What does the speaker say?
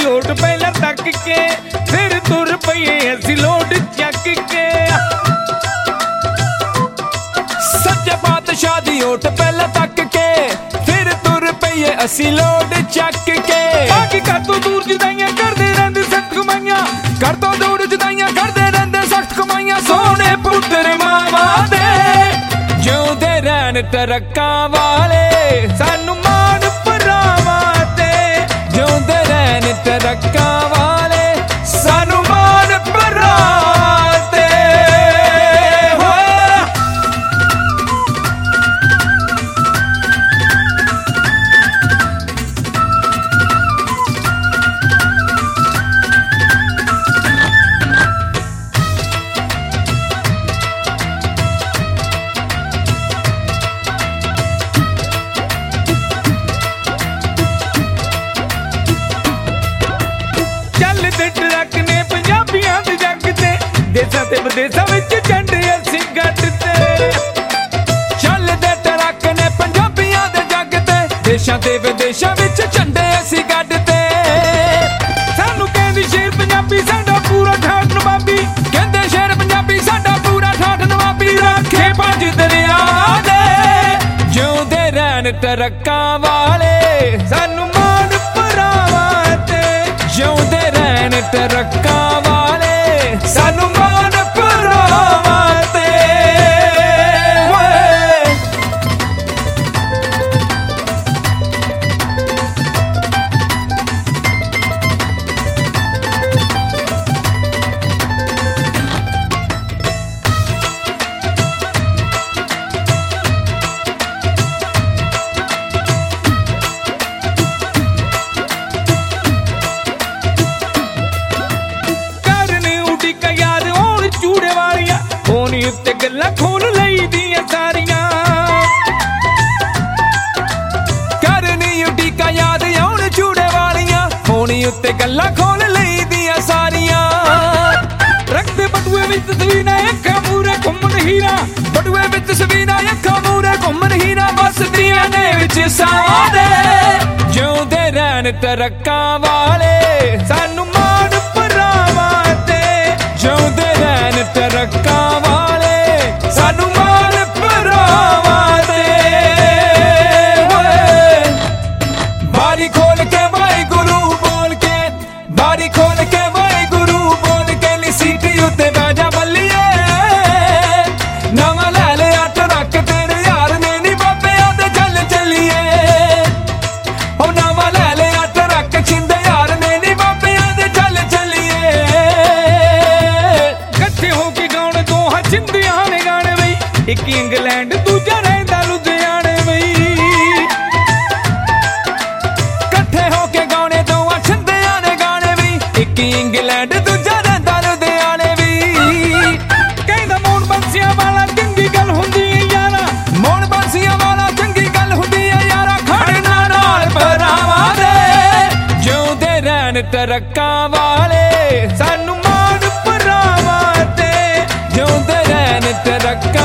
लोट पहला तक के फिर तुर पईए असी लोट चक के। सच्चे पातशाह दी ओट पहला तक के फिर तुर पईए असी लोट चक के। बाकी कर तो दूर जुदाइयां करदे रहिंदे सख्त कमाइयां, कर तो दूर जुदाइयां करदे रहिंदे सख्त कमाइयां। सोने पुत्तर मावा दे जिउंदे रहन तरक्कां वाले, सानू मान भरावां ते जिउंदे रहन तरक्कां वाले, सानू मान भरावां ते। देसां ते विदेसां विच झंडे असीं गढ़ ते, चलदे ट्रक ने पंजाबियां दे जग ते, देसां ते विदेसां विच झंडे असीं गढ़ ते। सानू कहंदी शेर पंजाबी साडा पूरा ठाठ नवाबी, कहंदे शेर पंजाबी साडा पूरा ठाठ नवाबी। रखे पंज दरिया दे जिउंदे रहन तरक्कां वाले, सानू मान भरावां ते जिउंदे रहन तरक्कां वाले, सानू मान भरावां ते। फोनी उत्ते गल्लां खोल लई दियां सारियां, करनी उडीका याद आउण चूड़े वालियां। फोनी उत्ते गल्लां खोल लई दियां सारियां, रखदे बटुए विच तस्वीरां अखां मूरे घुम्मन हीरा, बटुए विच तस्वीरां अखां मूरे घुम्मन हीरा। बसदियां ने विच सावां दे जिउंदे रहन तरक्कां वाले, सानू मान भरावां ते जिउंदे रहन तरक्कां वाले, सानू मान भरावां ते। बारी खोल के वाहिगुरू बोल के, बारी खोल के वाहिगुरू बोल के, नी सीटी उत्ते बैठ जा बल्लिए। नवां लै लिया ट्रक तेरे यार ने नी बाबेआं दे चल चलिए। ओ नवां लै लिया ट्रक छिंदे यार ने नी बाबेआं दे चल चलिए। कट्ठे होके गाउण दोहां छिंदियां ने गाने बई, इक इंग्लैंड दूजा रहिंदा लुधियाणे बई। कट्ठे होके गाउने दोहां छिंदियां ने गाने बई, इक इंग्लैंड दूजा रहिंदा लुधियाणे बई। कहंदा मोहन बंसियां वाला चंगी गल हुंदी है यारा, मोहन बंसियां वाला चंगी गल हुंदी है यारा। खड़ना नाल भरावां दे जिउंदे रहन तरक्कां वाले, सानू मान भरावां ते जिउंदे रहन तरक्कां